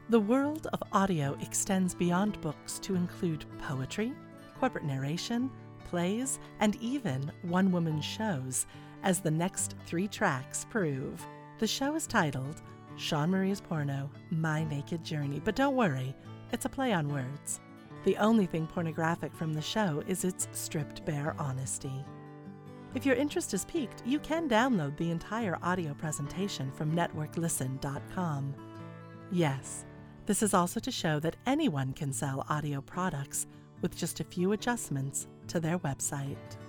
The world of audio extends beyond books to include poetry, corporate narration, plays, and even one-woman shows, as the next 3 tracks prove. The show is titled Sean Maria's Porno, My Naked Journey, but don't worry, it's a play on words. The only thing pornographic from the show is its stripped bare honesty. If your interest is piqued, you can download the entire audio presentation from networklisten.com. Yes, this is also to show that anyone can sell audio products with just a few adjustments to their website.